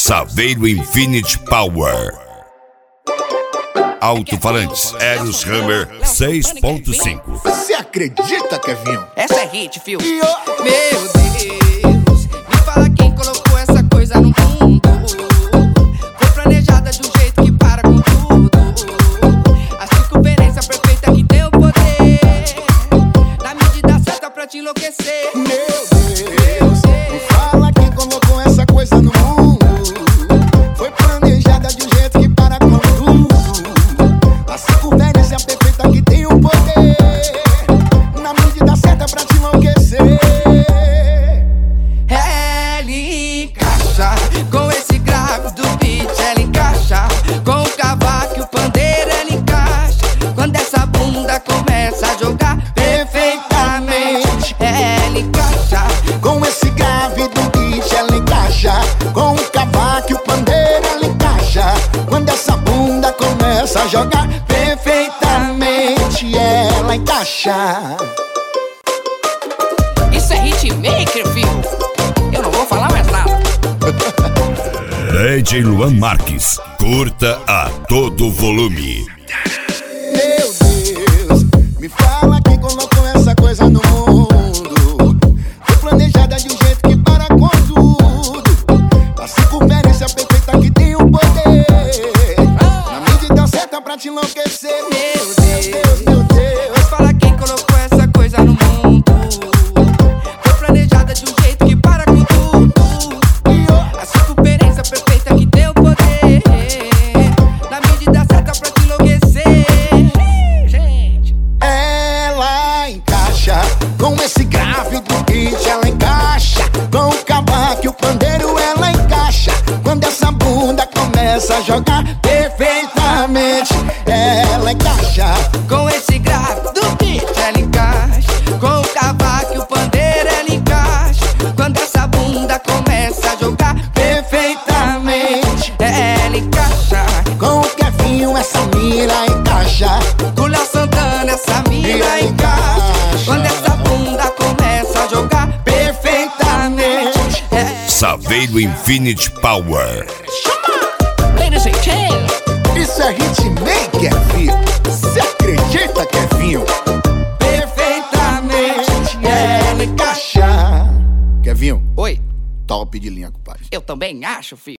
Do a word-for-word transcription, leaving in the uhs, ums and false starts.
Saveiro Infinity Power. Alto-falantes Eros Hammer seis ponto cinco. Você acredita, Kevinho? Essa é hit, fio. Meu Deus, me fala quem colocou essa coisa no mundo. Foi planejada de um jeito que para com tudo. A circunferência perfeita que tem o poder, na medida certa pra te enlouquecer. Meu Deus, me fala quem colocou essa coisa no mundo. Foi planejada de um jeito que para com tudo. A circunferência perfeita que tem o poder, na medida certa pra te enlouquecer. Ela encaixa com esse grave do beat, ela encaixa com o cavaco e o pandeiro, ela encaixa quando essa bunda começa a jogar perfeitamente. Ela encaixa Com esse grave do beat, ela encaixa. Com o cavaco e o pandeiro, ela encaixa quando essa bunda começa a jogar perfeitamente. Ela encaixa. Isso é hitmaker, filho. Eu não vou falar mais nada. D J Luan Marques, curta a todo volume. Meu Deus, me fala quem colocou essa coisa no mundo. Foi planejada de um jeito que para com tudo. A circunferência perfeita que tem o poder, na medida certa pra te enlouquecer. Meu Deus, meu Deus, me fala quem colocou essa coisa no mundo. Foi planejada de um jeito que para com tudo. A circunferência perfeita que tem o poder, na medida certa pra te enlouquecer. Gente, ela encaixa com esse grave do beat, ela encaixa com o cavaco e o pandeiro, ela encaixa quando essa bunda começa a jogar perfeitamente. Ela encaixa com esse grave do beat, ela encaixa com o cavaco e o pandeiro, ela encaixa quando essa bunda começa a jogar perfeitamente. Ela encaixa com o Kevinho, essa mira encaixa. com o Léo Santana, essa mina encaixa quando essa bunda começa a jogar perfeitamente. É. Saveiro Infinity Power. Ladies and gentlemen, Isso é hitmaker, filho. Você acredita, Kevinho? perfeitamente Ela encaixa. Kevinho, Oi, top de linha, compadre. eu também acho, filho.